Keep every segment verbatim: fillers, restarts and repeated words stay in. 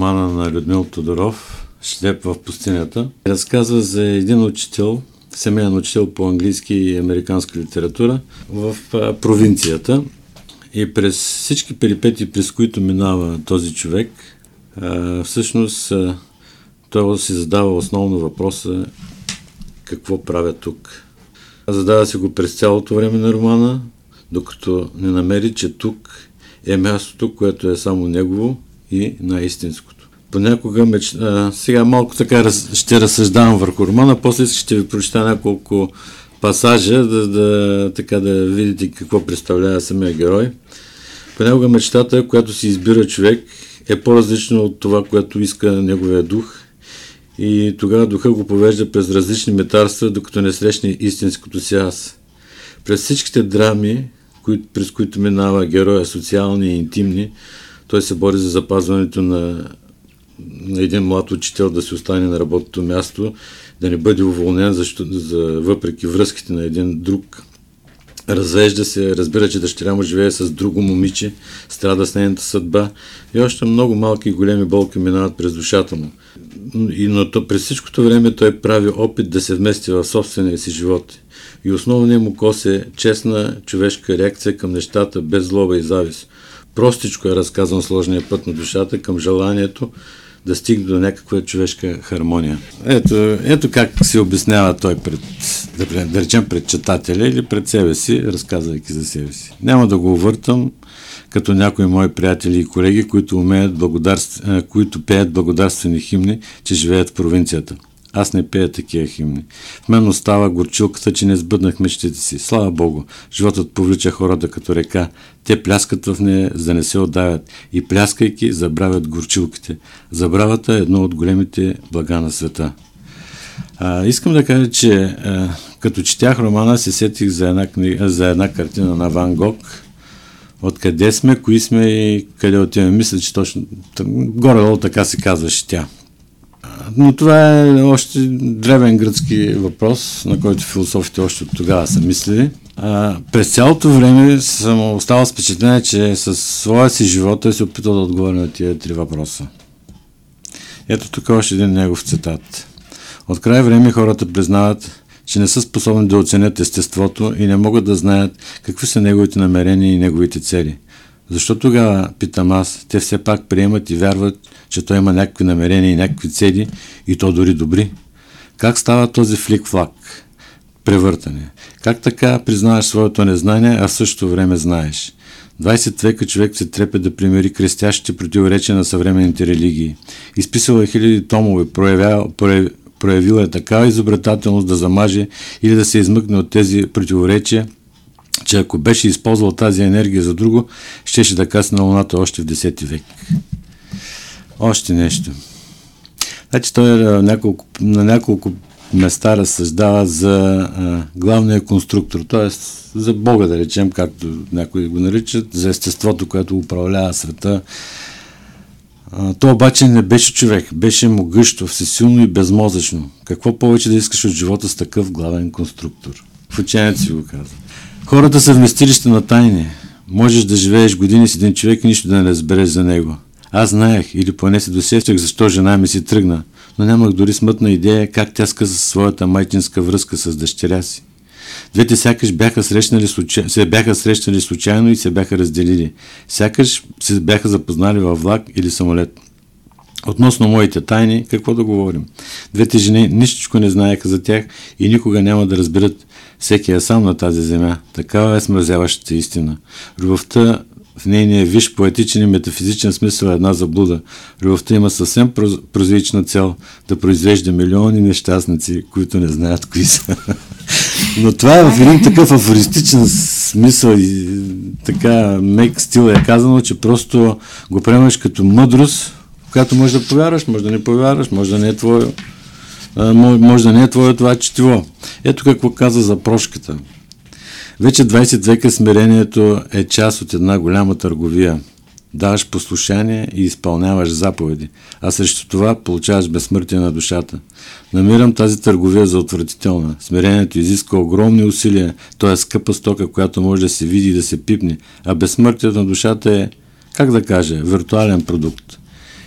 романа на Людмил Тодоров «Шлеп в пустинята». Разказва за един учител, семейен учител по английски и американска литература в провинцията. И през всички перипетии, през които минава този човек, всъщност той си задава основно въпроса: какво правя тук? Задава си го през цялото време на романа, докато не намери, че тук е мястото, което е само негово и най-истинското. Понякога меч... а, сега малко така раз... ще разсъждавам върху романа, после ще ви прочита няколко пасажа, да, да, така да видите какво представлява самия герой. Понякога мечтата, която си избира човек, е по-различна от това, което иска неговия дух, и тогава духа го повежда през различни метарства, докато не срещне истинското си аз. През всичките драми, кои, през които минава героя, социални и интимни, той се бори за запазването на, на един млад учител да си остане на работното място, да не бъде уволнен, защото за, въпреки връзките на един друг. Развежда се, разбира, че дъщеря му живее с друго момиче, страда с нейната съдба и още много малки и големи болки минават през душата му. И, но то, през всичкото време той прави опит да се вмести в собствения си живот. И основният му кос е честна човешка реакция към нещата, без злоба и завист. Простичко е разказан сложния път на душата към желанието да стигне до някаква човешка хармония. Ето, ето как се обяснява той пред, да, да речем, пред читателя или пред себе си, разказвайки за себе си. Няма да го увъртам като някои мои приятели и колеги, които, умеят благодарств... които пеят благодарствени химни, че живеят в провинцията. Аз не пея такива химни. В мен остава горчилката, че не сбъднах мечтите си. Слава Богу, животът повлича хората като река. Те пляскат в нея, за да не се отдавят. И пляскайки, забравят горчилките. Забравата е едно от големите блага на света. А, искам да кажа, че а, като четях романа, се сетих за една, книга, за една картина на Ван Гог. Откъде сме, кои сме и къде отиваме. Мисля, че точно горе-долу така се казваше тя. Но това е още древен гръцки въпрос, на който философите още от тогава са мислили. А, през цялото време съм оставал с впечатление, че със своя си живот той се опитал да отговори на тия три въпроса. Ето тук още един негов цитат. От край време хората признават, че не са способни да оценят естеството и не могат да знаят какви са неговите намерения и неговите цели. Защо тогава, питам аз, те все пак приемат и вярват, че той има някакви намерения и някакви цели, и то дори добри? Как става този флик-флак? Превъртане. Как така признаваш своето незнание, а в същото време знаеш? двайсет века човек се трепе да примири крещящите противоречия на съвременните религии. Изписал е хиляди томове, проявял, прояв, проявил е такава изобретателност да замаже или да се измъкне от тези противоречия, че ако беше използвал тази енергия за друго, щеше да касне на луната още в десети век. Още нещо. Значи той на няколко, на няколко места разсъждава за а, главния конструктор, т.е. за Бога, да речем, както някои го наричат, за естеството, което управлява света. А, то обаче не беше човек, беше могъщо, всесилно и безмозъчно. Какво повече да искаш от живота с такъв главен конструктор? В учението си го казва. Хората са вместилище на тайни. Можеш да живееш години с един човек и нищо да не разбереш за него. Аз знаех, или поне се досещах, защо жена ми си тръгна, но нямах дори смътна идея как тя скъса своята майчинска връзка с дъщеря си. Двете сякаш бяха срещнали, се бяха срещнали случайно и се бяха разделили. Сякаш се бяха запознали във влак или самолет. Относно моите тайни, какво да говорим? Двете жени нищичко не знаеха за тях и никога няма да разберат. Всеки е сам на тази земя. Такава е смразяващата истина. Любовта в нейния висш поетичен и метафизичен смисъл е една заблуда. Любовта има съвсем прозаична цел да произвежда милиони нещастници, които не знаят кои са. Но това е в един такъв афористичен смисъл и така мек стил е казано, че просто го приемаш като мъдрост, в която може да повярваш, може да не повярваш, може да не е твое, може да не е твое това четиво. Ето какво каза за прошката. Вече двайсет века смирението е част от една голяма търговия. Даваш послушание и изпълняваш заповеди, а срещу това получаваш безсмъртие на душата. Намирам тази търговия за отвратителна. Смирението изисква огромни усилия, то е скъпа стока, която може да се види и да се пипне, а безсмъртието на душата е, как да кажа, виртуален продукт.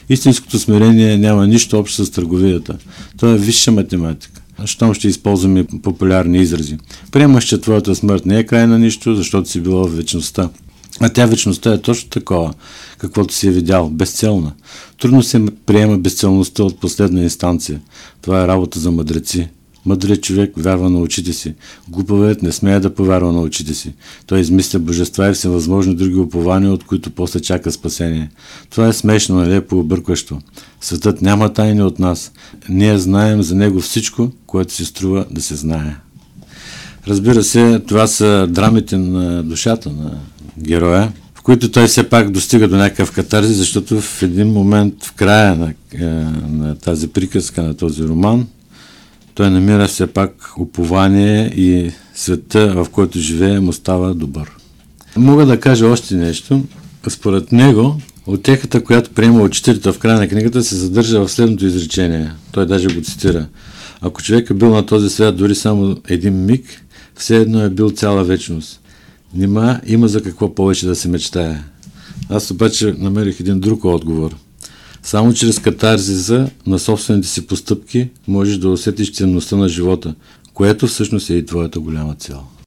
Истинското смирение няма нищо общо с търговията. То е висша математика. Щом ще използваме популярни изрази. Приемаш, че твоята смърт не е край на нищо, защото си било в вечността. А тя вечността е точно такова, каквото си е видял, безцелна. Трудно се приема безцелността от последна инстанция. Това е работа за мъдреци. Мъдрият човек вярва на очите си. Глупавият не смее да повярва на очите си. Той измисля божества и всевъзможни други упования, от които после чака спасение. Това е смешно, нелепо, объркващо. Светът няма тайни от нас. Ние знаем за него всичко, което се струва да се знае. Разбира се, това са драмите на душата на героя, в които той все пак достига до някакъв катарзи, защото в един момент, в края на, на тази приказка, на този роман, той намира все пак упование и света, в който живее, му става добър. Мога да кажа още нещо. Според него, утехата, която приема учителите в края на книгата, се задържа в следното изречение. Той даже го цитира. Ако човек е бил на този свят дори само един миг, все едно е бил цяла вечност. Нима има за какво повече да се мечтае. Аз обаче намерих един друг отговор. Само чрез катарзиса на собствените си постъпки можеш да усетиш ценността на живота, което всъщност е и твоята голяма цел.